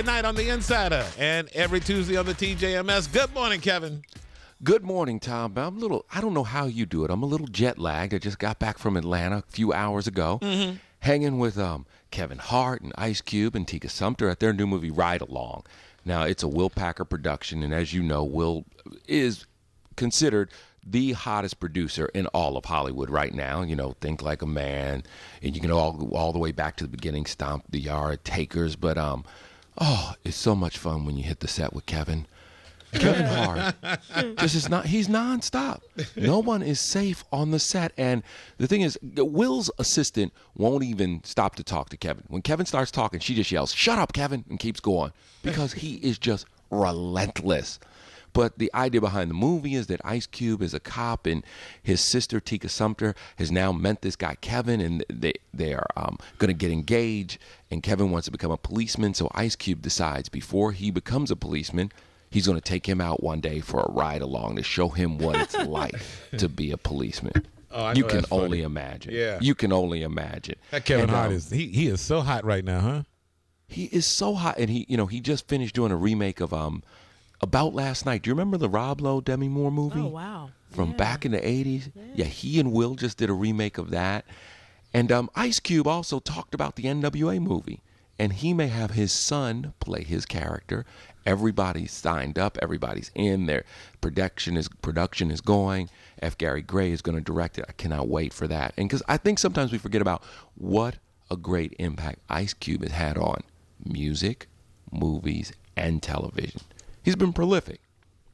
Saturday night on The Insider and every Tuesday on the TJMS. Good morning, Kevin. Good morning, Tom. I don't know how you do it. I'm a little jet lagged. I just got back from Atlanta a few hours ago, hanging with Kevin Hart and Ice Cube and Tika Sumpter at their new movie, Ride Along. Now, it's a Will Packer production, and as you know, Will is considered the hottest producer in all of Hollywood right now. You know, Think Like a Man, and you can go all the way back to the beginning, Stomp the Yard, Takers. But, it's so much fun when you hit the set with Kevin. Kevin Hart he's nonstop. No one is safe on the set. And the thing is, Will's assistant won't even stop to talk to Kevin. When Kevin starts talking, she just yells, "Shut up, Kevin," and keeps going because he is just relentless. But the idea behind the movie is that Ice Cube is a cop, and his sister, Tika Sumpter, has now met this guy, Kevin, and they are going to get engaged, and Kevin wants to become a policeman. So Ice Cube decides before he becomes a policeman, he's going to take him out one day for a ride along to show him what it's like to be a policeman. You can only imagine. Yeah. You can only imagine. That Kevin Hart he is so hot right now, huh? He is so hot, and he just finished doing a remake of About Last Night. Do you remember the Rob Lowe, Demi Moore movie? Oh, wow. From back in the 80s? Yeah, he and Will just did a remake of that. And Ice Cube also talked about the NWA movie. And he may have his son play his character. Everybody's signed up. Everybody's in there. Production is going. F. Gary Gray is going to direct it. I cannot wait for that. And because I think sometimes we forget about what a great impact Ice Cube has had on music, movies, and television. He's been prolific.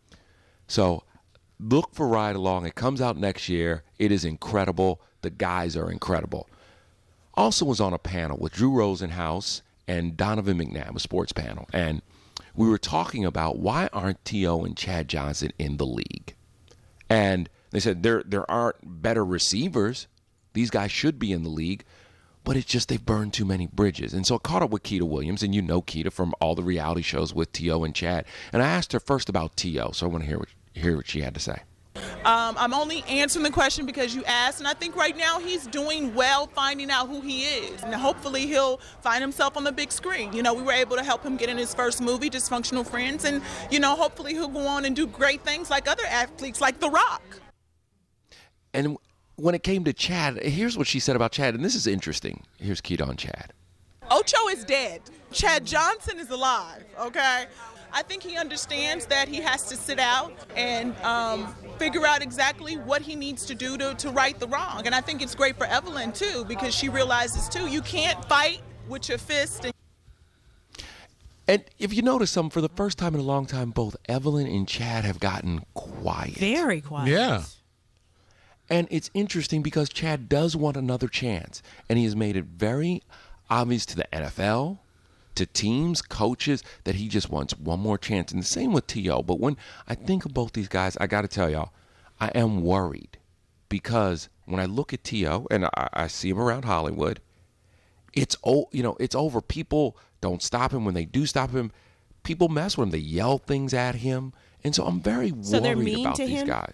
So look for Ride Along. It comes out next year. It is incredible. The guys are incredible. Also was on a panel with Drew Rosenhaus and Donovan McNabb, a sports panel. And we were talking about why aren't T.O. and Chad Johnson in the league? And they said there aren't better receivers. These guys should be in the league. But it's just they've burned too many bridges. And so I caught up with Keita Williams, and you know Keita from all the reality shows with T.O. and Chad. And I asked her first about T.O., so I want to hear what she had to say. I'm only answering the question because you asked, and I think right now he's doing well finding out who he is. And hopefully he'll find himself on the big screen. You know, we were able to help him get in his first movie, Dysfunctional Friends, and, you know, hopefully he'll go on and do great things like other athletes like The Rock. And when it came to Chad, here's what she said about Chad, and this is interesting. Here's Keita on Chad. Ocho is dead. Chad Johnson is alive, okay? I think he understands that he has to sit out and figure out exactly what he needs to do to right the wrong. And I think it's great for Evelyn, too, because she realizes, too, you can't fight with your fist. And if you notice something, for the first time in a long time, both Evelyn and Chad have gotten quiet. Very quiet. Yeah. And it's interesting because Chad does want another chance. And he has made it very obvious to the NFL, to teams, coaches, that he just wants one more chance. And the same with T.O. But when I think of both these guys, I got to tell y'all, I am worried. Because when I look at T.O. and I see him around Hollywood, it's over. People don't stop him. When they do stop him, people mess with him. They yell things at him. And so I'm very worried about these guys.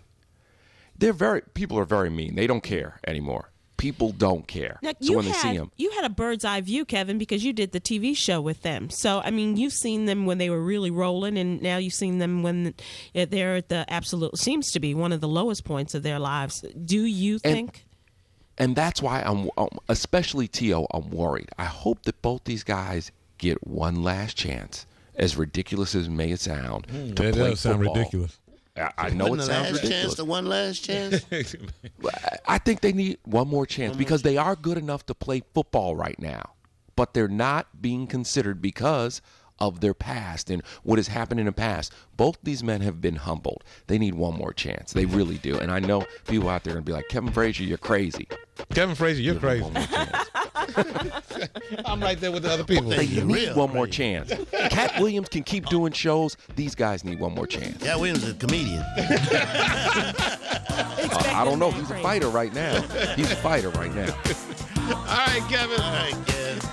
People are very mean. They don't care anymore. People don't care. Now, so when they see him. You had a bird's eye view, Kevin, because you did the TV show with them. So, I mean, you've seen them when they were really rolling, and now you've seen them when they're at the absolute, seems to be one of the lowest points of their lives. Do you think? And that's why I'm, especially T.O., I'm worried. I hope that both these guys get one last chance, as ridiculous as it may sound, to play football. That does sound ridiculous. I know it sounds ridiculous. The one last chance? I think they need one more chance because they are good enough to play football right now. But they're not being considered because of their past and what has happened in the past. Both these men have been humbled. They need one more chance. They really do. And I know people out there are going to be like, Kevin Frazier, you're crazy. Kevin Frazier, you're crazy. One more chance. I'm right there with the other people. They need one more chance. Cat Williams can keep doing shows. These guys need one more chance. Cat Williams is a comedian. I don't know. He's a fighter right now. He's a fighter right now. All right, Kevin. All right, Kev.